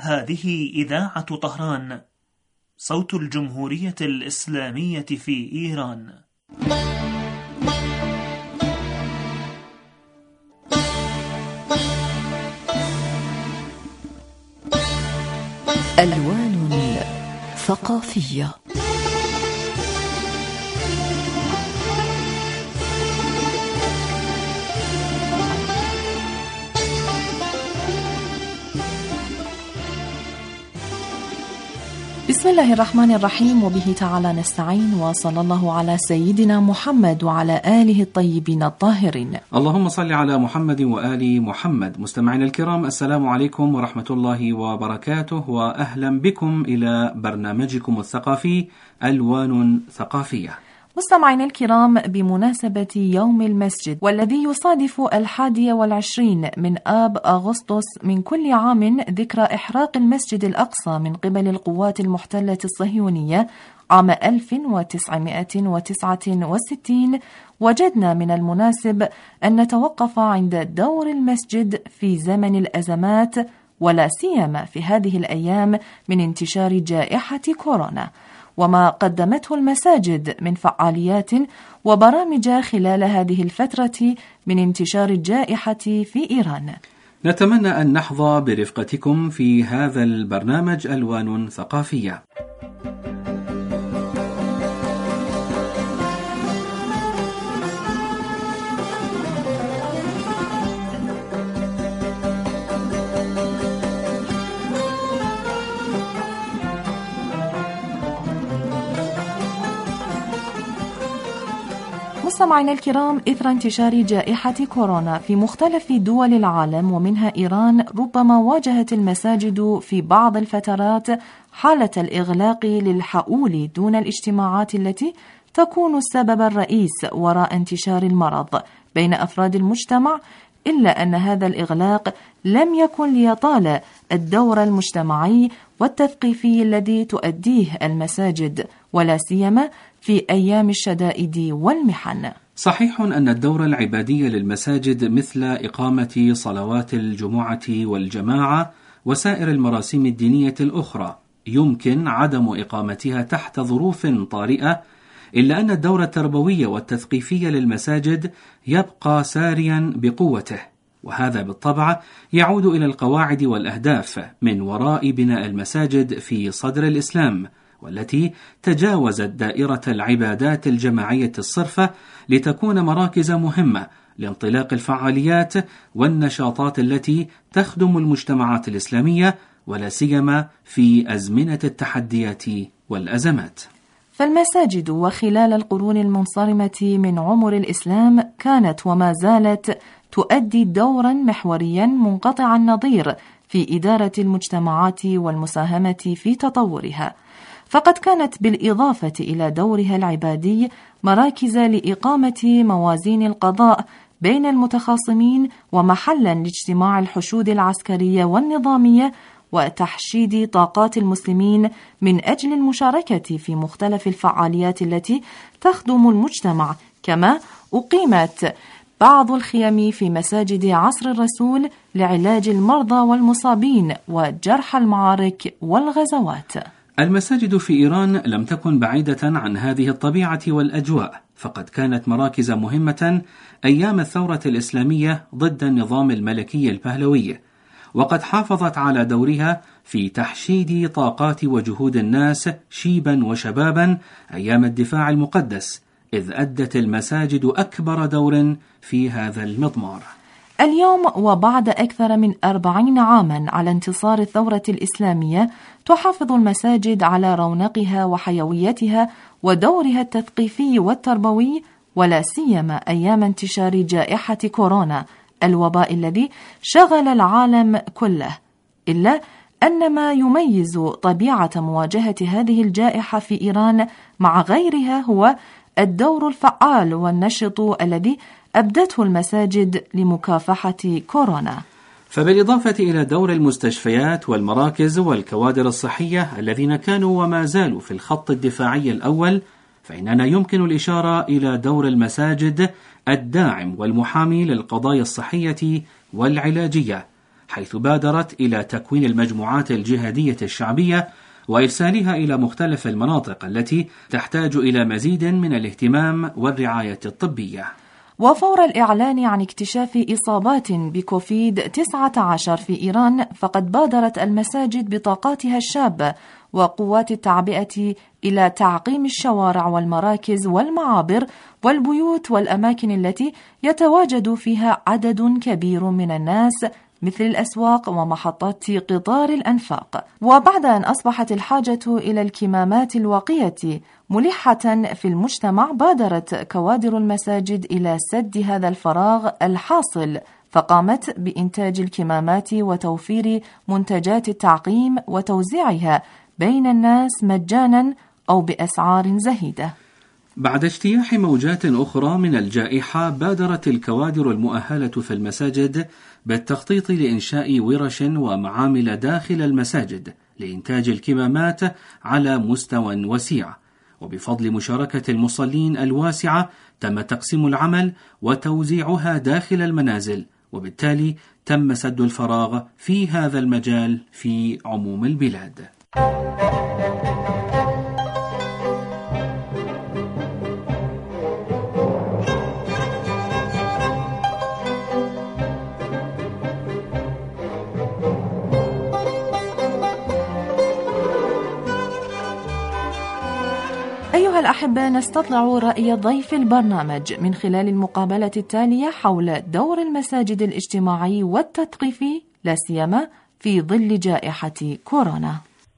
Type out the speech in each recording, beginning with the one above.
هذه إذاعة طهران، صوت الجمهورية الإسلامية في إيران. ألوان ثقافية. بسم الله الرحمن الرحيم، وبه تعالى نستعين، وصلى الله على سيدنا محمد وعلى آله الطيبين الطاهرين. اللهم صل على محمد وآل محمد. مستمعينا الكرام، السلام عليكم ورحمة الله وبركاته، وأهلا بكم إلى برنامجكم الثقافي ألوان ثقافية. مستمعينا الكرام، بمناسبة يوم المسجد والذي يصادف 21 من آب أغسطس من كل عام ذكرى إحراق المسجد الأقصى من قبل القوات المحتلة الصهيونية عام 1969، وجدنا من المناسب أن نتوقف عند دور المسجد في زمن الأزمات، ولا سيما في هذه الأيام من انتشار جائحة كورونا، وما قدمته المساجد من فعاليات وبرامج خلال هذه الفترة من انتشار الجائحة في إيران. نتمنى أن نحظى برفقتكم في هذا البرنامج ألوان ثقافية. مستمعينا الكرام، إثر انتشار جائحة كورونا في مختلف دول العالم ومنها إيران، ربما واجهت المساجد في بعض الفترات حالة الإغلاق للحؤول دون الاجتماعات التي تكون السبب الرئيس وراء انتشار المرض بين أفراد المجتمع، إلا أن هذا الإغلاق لم يكن ليطال الدور المجتمعي والتثقيفي الذي تؤديه المساجد، ولا سيما في أيام الشدائد والمحن. صحيح أن الدور العبادي للمساجد مثل إقامة صلوات الجمعة والجماعة وسائر المراسم الدينية الأخرى يمكن عدم إقامتها تحت ظروف طارئة، إلا أن الدور التربوي والتثقيفي للمساجد يبقى ساريا بقوته، وهذا بالطبع يعود إلى القواعد والأهداف من وراء بناء المساجد في صدر الإسلام، والتي تجاوزت دائرة العبادات الجماعية الصرفة لتكون مراكز مهمة لانطلاق الفعاليات والنشاطات التي تخدم المجتمعات الإسلامية، ولا سيما في أزمنة التحديات والأزمات. فالمساجد وخلال القرون المنصرمة من عمر الإسلام كانت وما زالت تؤدي دورا محوريا منقطع النظير في إدارة المجتمعات والمساهمة في تطورها، فقد كانت بالإضافة إلى دورها العبادي مراكز لإقامة موازين القضاء بين المتخاصمين، ومحلا لاجتماع الحشود العسكرية والنظامية وتحشيد طاقات المسلمين من أجل المشاركة في مختلف الفعاليات التي تخدم المجتمع. كما أقيمت بعض الخيم في مساجد عصر الرسول لعلاج المرضى والمصابين وجرح المعارك والغزوات. المساجد في إيران لم تكن بعيدة عن هذه الطبيعة والأجواء، فقد كانت مراكز مهمة أيام الثورة الإسلامية ضد النظام الملكي البهلوي، وقد حافظت على دورها في تحشيد طاقات وجهود الناس شيبا وشبابا أيام الدفاع المقدس، إذ أدت المساجد أكبر دور في هذا المضمار. اليوم وبعد أكثر من 40 عاما على انتصار الثورة الإسلامية، تحافظ المساجد على رونقها وحيويتها ودورها التثقيفي والتربوي، ولا سيما أيام انتشار جائحة كورونا، الوباء الذي شغل العالم كله. إلا أن ما يميز طبيعة مواجهة هذه الجائحة في إيران مع غيرها هو الدور الفعال والنشط الذي أبدته المساجد لمكافحة كورونا. فبالإضافة إلى دور المستشفيات والمراكز والكوادر الصحية الذين كانوا وما زالوا في الخط الدفاعي الأول، فإننا يمكن الإشارة إلى دور المساجد الداعم والمحامي للقضايا الصحية والعلاجية، حيث بادرت إلى تكوين المجموعات الجهادية الشعبية وإرسالها إلى مختلف المناطق التي تحتاج إلى مزيد من الاهتمام والرعاية الطبية. وفور الإعلان عن اكتشاف إصابات بكوفيد-19 في إيران، فقد بادرت المساجد بطاقاتها الشابة وقوات التعبئة إلى تعقيم الشوارع والمراكز والمعابر والبيوت والأماكن التي يتواجد فيها عدد كبير من الناس، مثل الأسواق ومحطات قطار الأنفاق. وبعد أن أصبحت الحاجة إلى الكمامات الوقية ملحة في المجتمع، بادرت كوادر المساجد إلى سد هذا الفراغ الحاصل، فقامت بإنتاج الكمامات وتوفير منتجات التعقيم وتوزيعها بين الناس مجانا أو بأسعار زهيدة. بعد اجتياح موجات أخرى من الجائحة، بادرت الكوادر المؤهلة في المساجد بالتخطيط لإنشاء ورش ومعامل داخل المساجد لإنتاج الكمامات على مستوى وسيع، وبفضل مشاركة المصلين الواسعة تم تقسيم العمل وتوزيعها داخل المنازل، وبالتالي تم سد الفراغ في هذا المجال في عموم البلاد. أيها الأحبة، نستطلع رأي ضيف البرنامج من خلال المقابلة التالية حول دور المساجد الاجتماعي والتثقيفي، لا سيما في ظل جائحة كورونا.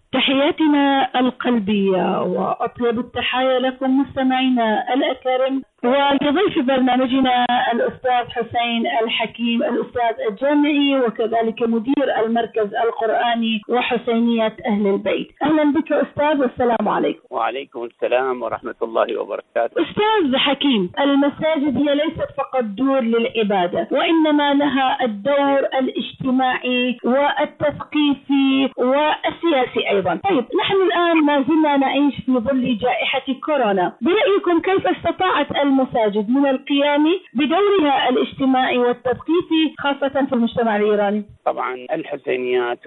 تحياتنا القلبية وأطيب التحايا لكم مستمعينا الأكارم، ولضيف برنامجنا الأستاذ حسين الحكيم، الأستاذ الجامعي وكذلك مدير المركز القرآني وحسينية أهل البيت. أهلا بك أستاذ، والسلام عليكم. وعليكم السلام ورحمة الله وبركاته. أستاذ حكيم، المساجد هي ليست فقط دور للعبادة، وإنما لها الدور الاجتماعي والتثقيفي والسياسي أيضا. طيب، نحن الآن ما زلنا نعيش في ظل جائحة كورونا، برأيكم كيف استطاعت المساجد من القيام بدورها الاجتماعي والتثقيفي خاصة في المجتمع الإيراني؟ طبعا الحسينيات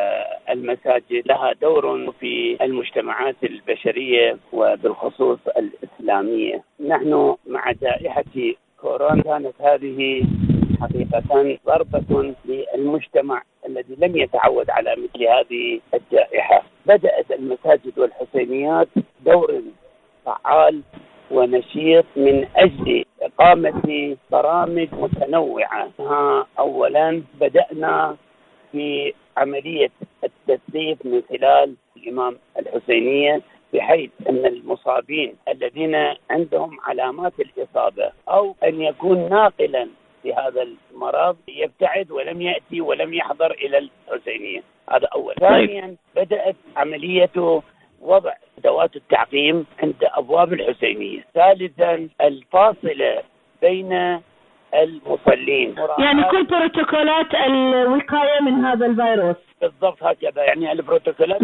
والمساجد لها دور في المجتمعات البشرية وبالخصوص الإسلامية. نحن مع جائحة كورونا كانت هذه حقيقة ضربة للمجتمع الذي لم يتعود على مثل هذه الجائحة. بدأت المساجد والحسينيات دور فعال ونشيط من أجل إقامة برامج متنوعة. أولا بدأنا في عملية التثقيف من خلال الإمام الحسينية، بحيث أن المصابين الذين عندهم علامات الإصابة أو أن يكون ناقلا في هذا المرض يبتعد ولم يأتي ولم يحضر إلى الحسينية. هذا أول. ثانيا بدأت عملية وضع أدوات التعقيم عند أبواب الحسينية. ثالثا الفاصلة بين المصلين، يعني كل بروتوكولات الوقاية من هذا الفيروس. بالضبط هكذا، يعني البروتوكولات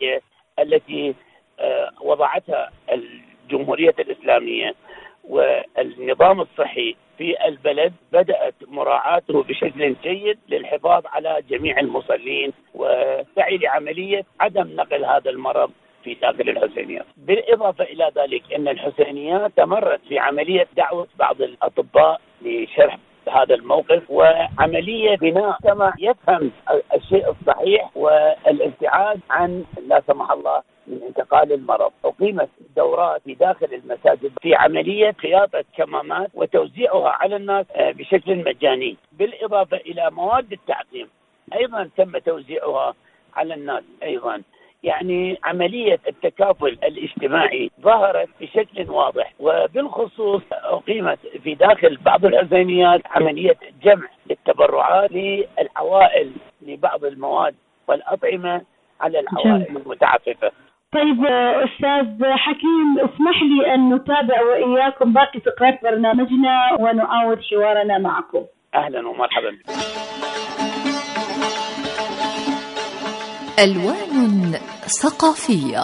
التي وضعتها الجمهورية الإسلامية والنظام الصحي في البلد بدأت مراعاته بشكل جيد للحفاظ على جميع المصلين وسعي لعملية عدم نقل هذا المرض في داخل الحسينيات. بالإضافة إلى ذلك أن الحسينيات تمرت في عملية دعوة بعض الأطباء لشرح هذا الموقف وعملية بناء مجتمع يفهم الشيء الصحيح والابتعاد عن لا سمح الله من انتقال المرض. أقيمت دورات في داخل المساجد في عملية خياطة كمامات وتوزيعها على الناس بشكل مجاني، بالإضافة إلى مواد التعقيم أيضا تم توزيعها على الناس أيضا. يعني عملية التكافل الاجتماعي ظهرت بشكل واضح. وبالخصوص أقيمت في داخل بعض الحسينيات عملية جمع للتبرعات للعوائل لبعض المواد والأطعمة على العوائل المتعففة. طيب أستاذ حكيم، اسمح لي أن نتابع وإياكم باقي فقرات برنامجنا ونعاود حوارنا معكم. أهلا ومرحبا. ألوان ثقافية.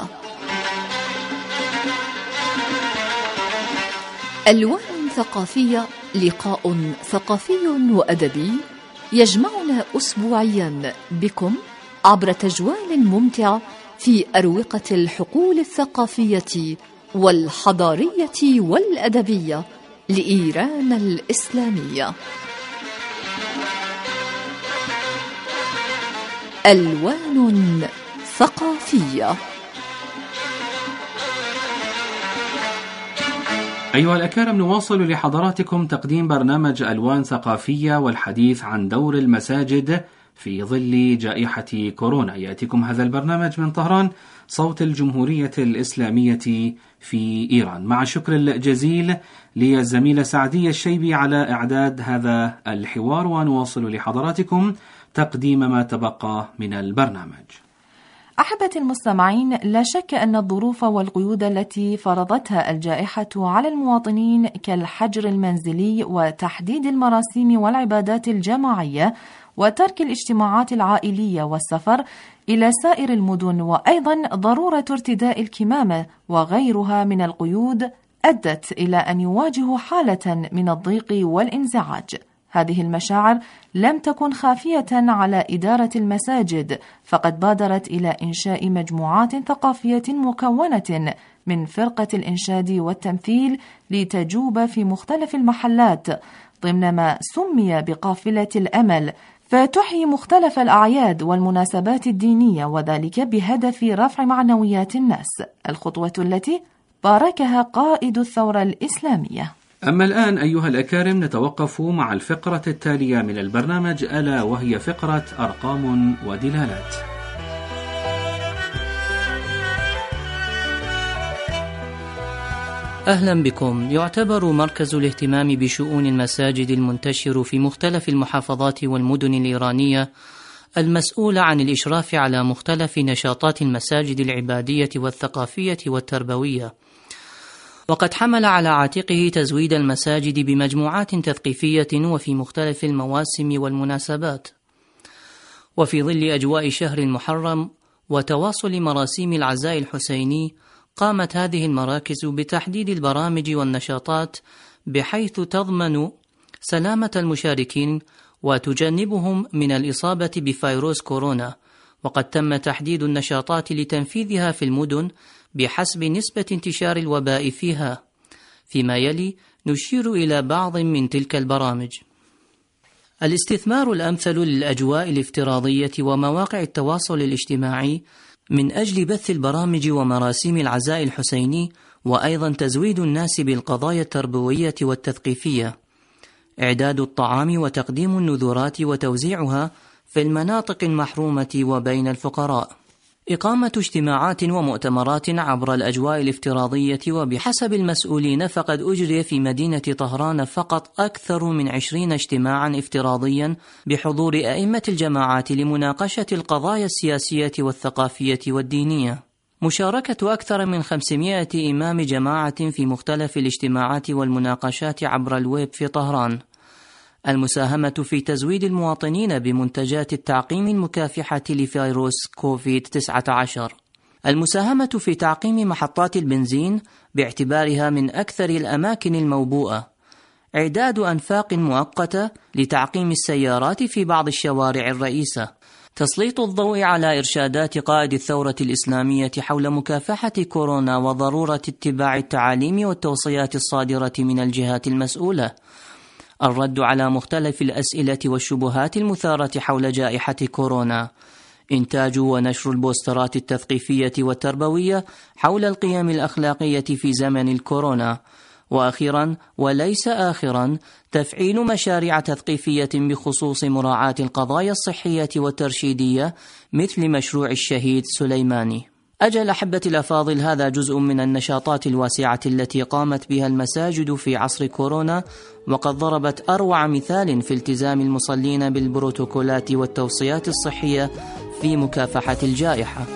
ألوان ثقافية، لقاء ثقافي وأدبي يجمعنا أسبوعيا بكم عبر تجوال ممتع في أروقة الحقول الثقافية والحضارية والأدبية لإيران الإسلامية. ألوان ثقافية. أيها الأكارم، نواصل لحضراتكم تقديم برنامج ألوان ثقافية والحديث عن دور المساجد في ظل جائحة كورونا. يأتيكم هذا البرنامج من طهران، صوت الجمهورية الإسلامية في إيران، مع الشكر الجزيل للزميلة سعدية الشيبي على إعداد هذا الحوار. ونواصل لحضراتكم تقديم ما تبقى من البرنامج. أحبتي المستمعين، لا شك أن الظروف والقيود التي فرضتها الجائحة على المواطنين كالحجر المنزلي وتحديد المراسيم والعبادات الجماعية وترك الاجتماعات العائلية والسفر إلى سائر المدن، وأيضا ضرورة ارتداء الكمامة وغيرها من القيود، أدت إلى أن يواجهوا حالة من الضيق والانزعاج. هذه المشاعر لم تكن خافية على إدارة المساجد، فقد بادرت إلى إنشاء مجموعات ثقافية مكونة من فرقة الإنشاد والتمثيل لتجوب في مختلف المحلات ضمن ما سمي بقافلة الأمل، فتحيي مختلف الأعياد والمناسبات الدينية، وذلك بهدف رفع معنويات الناس، الخطوة التي باركها قائد الثورة الإسلامية. أما الآن أيها الأكارم، نتوقف مع الفقرة التالية من البرنامج، ألا وهي فقرة أرقام ودلالات. أهلا بكم. يعتبر مركز الاهتمام بشؤون المساجد المنتشر في مختلف المحافظات والمدن الإيرانية المسؤول عن الإشراف على مختلف نشاطات المساجد العبادية والثقافية والتربوية، وقد حمل على عاتقه تزويد المساجد بمجموعات تثقيفية وفي مختلف المواسم والمناسبات. وفي ظل أجواء شهر المحرم وتواصل مراسيم العزاء الحسيني، قامت هذه المراكز بتحديد البرامج والنشاطات بحيث تضمن سلامة المشاركين وتجنبهم من الإصابة بفيروس كورونا. وقد تم تحديد النشاطات لتنفيذها في المدن بحسب نسبة انتشار الوباء فيها. فيما يلي نشير إلى بعض من تلك البرامج: الاستثمار الأمثل للأجواء الافتراضية ومواقع التواصل الاجتماعي من أجل بث البرامج ومراسيم العزاء الحسيني، وأيضا تزويد الناس بالقضايا التربوية والتثقيفية، إعداد الطعام وتقديم النذورات وتوزيعها في المناطق المحرومة وبين الفقراء، إقامة اجتماعات ومؤتمرات عبر الأجواء الافتراضية. وبحسب المسؤولين فقد أجري في مدينة طهران فقط أكثر من 20 اجتماعا افتراضيا بحضور أئمة الجماعات لمناقشة القضايا السياسية والثقافية والدينية. مشاركة أكثر من 500 إمام جماعة في مختلف الاجتماعات والمناقشات عبر الويب في طهران. المساهمة في تزويد المواطنين بمنتجات التعقيم المكافحة لفيروس كوفيد-19. المساهمة في تعقيم محطات البنزين باعتبارها من أكثر الأماكن الموبوءة. إعداد أنفاق مؤقتة لتعقيم السيارات في بعض الشوارع الرئيسة. تسليط الضوء على إرشادات قائد الثورة الإسلامية حول مكافحة كورونا وضرورة اتباع التعاليم والتوصيات الصادرة من الجهات المسؤولة. الرد على مختلف الأسئلة والشبهات المثارة حول جائحة كورونا. إنتاج ونشر البوسترات التثقيفية والتربوية حول القيم الأخلاقية في زمن الكورونا. وأخيرا وليس آخرا، تفعيل مشاريع تثقيفية بخصوص مراعاة القضايا الصحية والترشيدية مثل مشروع الشهيد سليماني. أجل أحبتي الأفاضل، هذا جزء من النشاطات الواسعة التي قامت بها المساجد في عصر كورونا، وقد ضربت أروع مثال في التزام المصلين بالبروتوكولات والتوصيات الصحية في مكافحة الجائحة.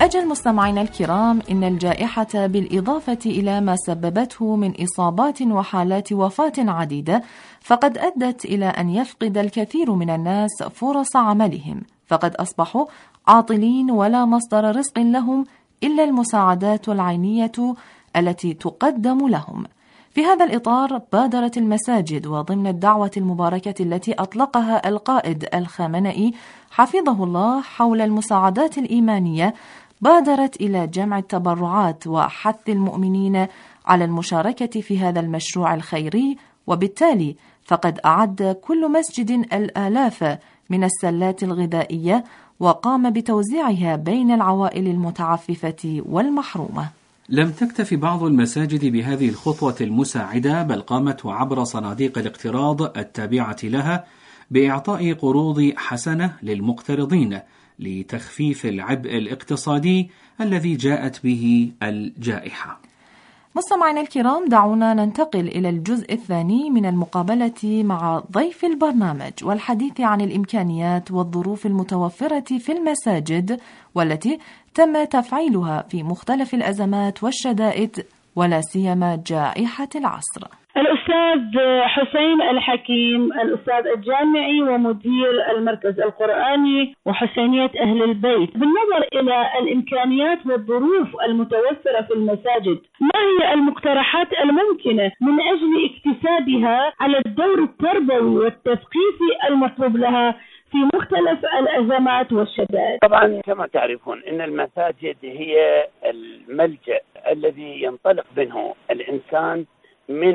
أجل مستمعينا الكرام، إن الجائحة بالإضافة إلى ما سببته من إصابات وحالات وفاة عديدة فقد أدت إلى أن يفقد الكثير من الناس فرص عملهم، فقد أصبحوا عاطلين ولا مصدر رزق لهم إلا المساعدات العينية التي تقدم لهم. في هذا الإطار بادرت المساجد وضمن الدعوة المباركة التي أطلقها القائد الخامنئي حفظه الله حول المساعدات الإيمانية، بادرت إلى جمع التبرعات وحث المؤمنين على المشاركة في هذا المشروع الخيري، وبالتالي فقد أعد كل مسجد الآلاف من السلات الغذائية وقام بتوزيعها بين العوائل المتعففة والمحرومة. لم تكتف بعض المساجد بهذه الخطوة المساعدة، بل قامت عبر صناديق الاقتراض التابعة لها بإعطاء قروض حسنة للمقترضين لتخفيف العبء الاقتصادي الذي جاءت به الجائحة. مستمعينا الكرام، دعونا ننتقل إلى الجزء الثاني من المقابلة مع ضيف البرنامج والحديث عن الإمكانيات والظروف المتوفرة في المساجد والتي تم تفعيلها في مختلف الأزمات والشدائد ولا سيما جائحة العصر. الأستاذ حسين الحكيم، الأستاذ الجامعي ومدير المركز القرآني وحسينية أهل البيت، بالنظر إلى الإمكانيات والظروف المتوفرة في المساجد، ما هي المقترحات الممكنة من أجل اكتسابها على الدور التربوي والتثقيفي المطلوب لها في مختلف الأزمات والشدائد؟ طبعا كما تعرفون أن المساجد هي الملجأ الذي ينطلق منه الإنسان من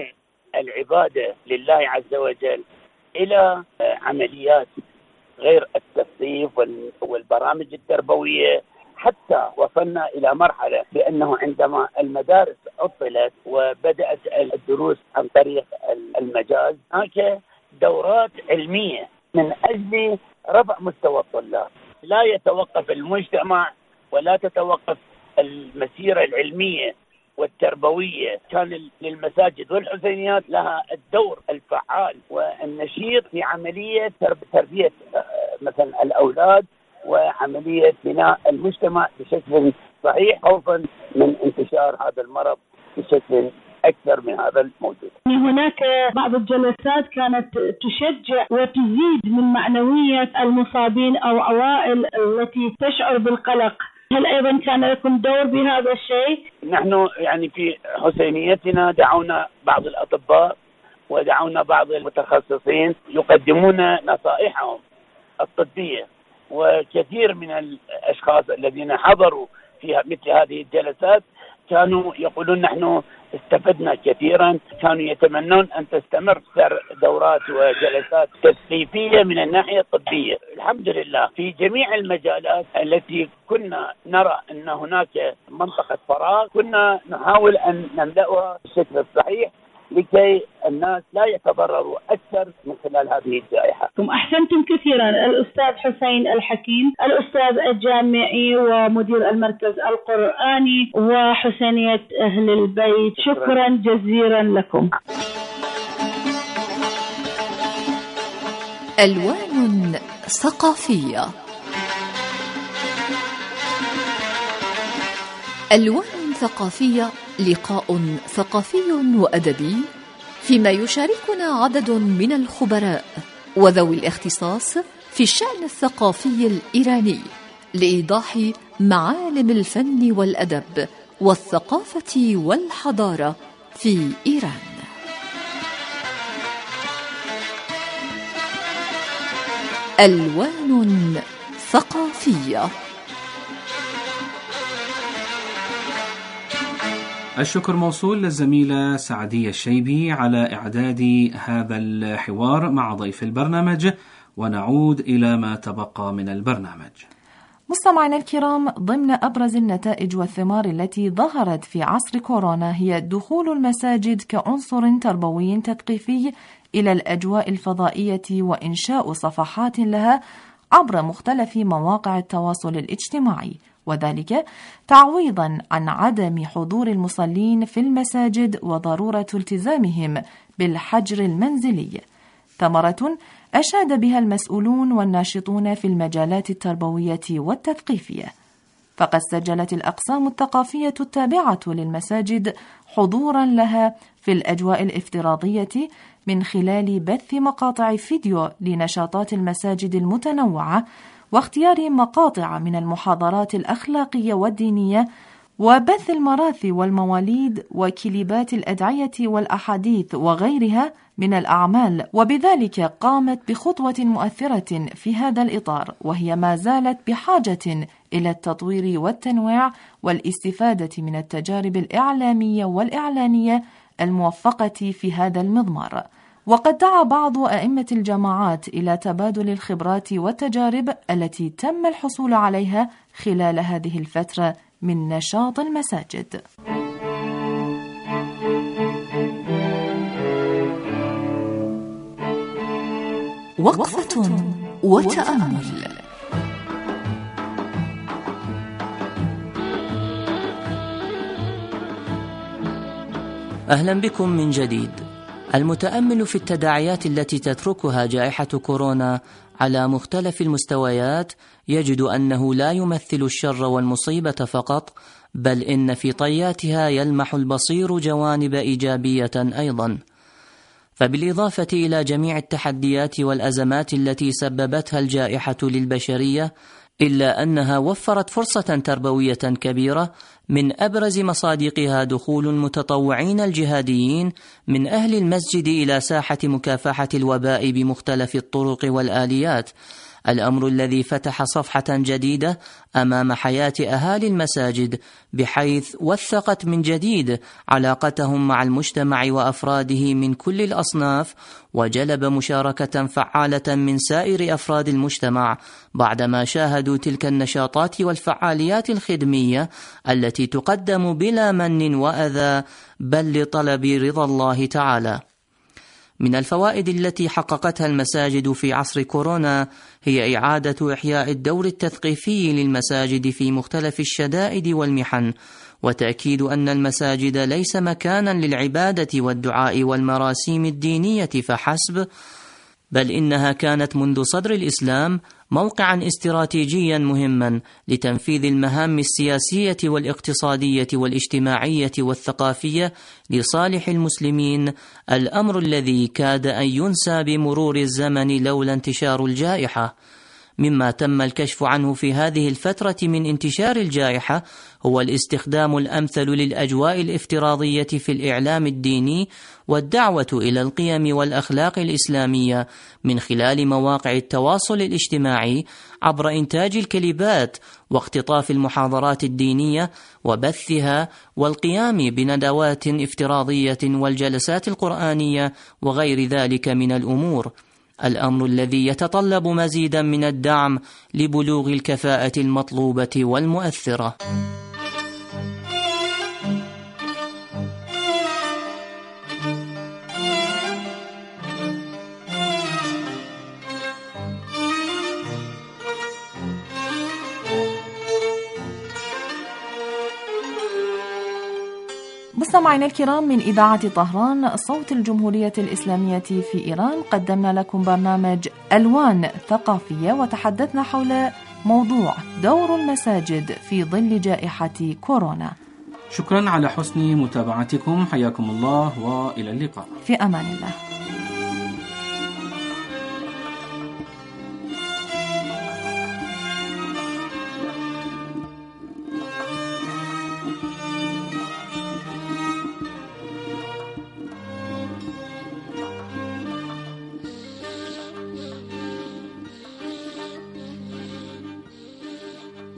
العبادة لله عز وجل إلى عمليات غير التثقيف والبرامج التربوية، حتى وصلنا إلى مرحلة بأنه عندما المدارس عطلت وبدأت الدروس عن طريق المجاز، هناك دورات علمية من أجل رفع مستوى الطلاب. لا يتوقف المجتمع ولا تتوقف المسيرة العلمية والتربوية. كان للمساجد والحسينيات لها الدور الفعال والنشيط في عملية تربية مثلا الأولاد وعملية بناء المجتمع بشكل صحيح، خوفا من انتشار هذا المرض بشكل أكثر من هذا الموجود. هناك بعض الجلسات كانت تشجع وتزيد من معنوية المصابين أو عوائل التي تشعر بالقلق. هل أيضا كان لكم دور بهذا الشيء؟ نحن يعني في حسينيتنا دعونا بعض الأطباء ودعونا بعض المتخصصين يقدمون نصائحهم الطبية، وكثير من الأشخاص الذين حضروا في مثل هذه الجلسات كانوا يقولون نحن استفدنا كثيرا، كانوا يتمنون أن تستمر دورات وجلسات تثقيفية من الناحية الطبية. الحمد لله في جميع المجالات التي كنا نرى أن هناك منطقة فراغ كنا نحاول أن نملأها بالشكل الصحيح لكي الناس لا يتضرروا أكثر من خلال هذه الجائحة. ثم أحسنتم كثيرا الأستاذ حسين الحكيم، الأستاذ الجامعي ومدير المركز القرآني وحسينية أهل البيت، شكرا جزيلا لكم. ألوان ثقافية. ألوان ثقافية، لقاء ثقافي وأدبي فيما يشاركنا عدد من الخبراء وذوي الاختصاص في الشأن الثقافي الإيراني لإيضاح معالم الفن والأدب والثقافة والحضارة في إيران. ألوان ثقافية. الشكر موصول للزميلة سعدية الشيبي على إعداد هذا الحوار مع ضيف البرنامج، ونعود إلى ما تبقى من البرنامج. مستمعينا الكرام، ضمن أبرز النتائج والثمار التي ظهرت في عصر كورونا هي دخول المساجد كعنصر تربوي تثقيفي إلى الأجواء الفضائية وإنشاء صفحات لها عبر مختلف مواقع التواصل الاجتماعي، وذلك تعويضا عن عدم حضور المصلين في المساجد وضرورة التزامهم بالحجر المنزلي. ثمرة أشاد بها المسؤولون والناشطون في المجالات التربوية والتثقيفية. فقد سجلت الأقسام الثقافية التابعة للمساجد حضورا لها في الأجواء الافتراضية من خلال بث مقاطع فيديو لنشاطات المساجد المتنوعة، واختيار مقاطع من المحاضرات الأخلاقية والدينية، وبث المراثي والمواليد وكليبات الأدعية والأحاديث وغيرها من الأعمال، وبذلك قامت بخطوة مؤثرة في هذا الإطار، وهي ما زالت بحاجة إلى التطوير والتنويع والاستفادة من التجارب الإعلامية والإعلانية الموفقة في هذا المضمار. وقد دعا بعض أئمة الجماعات إلى تبادل الخبرات والتجارب التي تم الحصول عليها خلال هذه الفترة من نشاط المساجد. وقفة وتأمل. أهلا بكم من جديد. المتأمل في التداعيات التي تتركها جائحة كورونا على مختلف المستويات يجد أنه لا يمثل الشر والمصيبة فقط، بل إن في طياتها يلمح البصير جوانب إيجابية أيضا. فبالإضافة إلى جميع التحديات والأزمات التي سببتها الجائحة للبشرية، إلا أنها وفرت فرصة تربوية كبيرة من أبرز مصادقها دخول المتطوعين الجهاديين من أهل المسجد إلى ساحة مكافحة الوباء بمختلف الطرق والآليات، الأمر الذي فتح صفحة جديدة أمام حياة أهالي المساجد، بحيث وثقت من جديد علاقتهم مع المجتمع وأفراده من كل الأصناف، وجلب مشاركة فعالة من سائر أفراد المجتمع بعدما شاهدوا تلك النشاطات والفعاليات الخدمية التي تقدم بلا من وأذى، بل لطلب رضا الله تعالى. من الفوائد التي حققتها المساجد في عصر كورونا هي إعادة إحياء الدور التثقيفي للمساجد في مختلف الشدائد والمحن، وتأكيد أن المساجد ليس مكانا للعبادة والدعاء والمراسيم الدينية فحسب، بل إنها كانت منذ صدر الإسلام موقعا استراتيجيا مهما لتنفيذ المهام السياسية والاقتصادية والاجتماعية والثقافية لصالح المسلمين، الأمر الذي كاد أن ينسى بمرور الزمن لولا انتشار الجائحة. مما تم الكشف عنه في هذه الفترة من انتشار الجائحة هو الاستخدام الأمثل للأجواء الافتراضية في الإعلام الديني والدعوة إلى القيم والأخلاق الإسلامية من خلال مواقع التواصل الاجتماعي عبر إنتاج الكليبات واختطاف المحاضرات الدينية وبثها، والقيام بندوات افتراضية والجلسات القرآنية وغير ذلك من الأمور، الأمر الذي يتطلب مزيدا من الدعم لبلوغ الكفاءة المطلوبة والمؤثرة. مستمعينا الكرام، من إذاعة طهران صوت الجمهورية الإسلامية في إيران، قدمنا لكم برنامج ألوان ثقافية، وتحدثنا حول موضوع دور المساجد في ظل جائحة كورونا. شكرا على حسن متابعتكم، حياكم الله وإلى اللقاء. في أمان الله.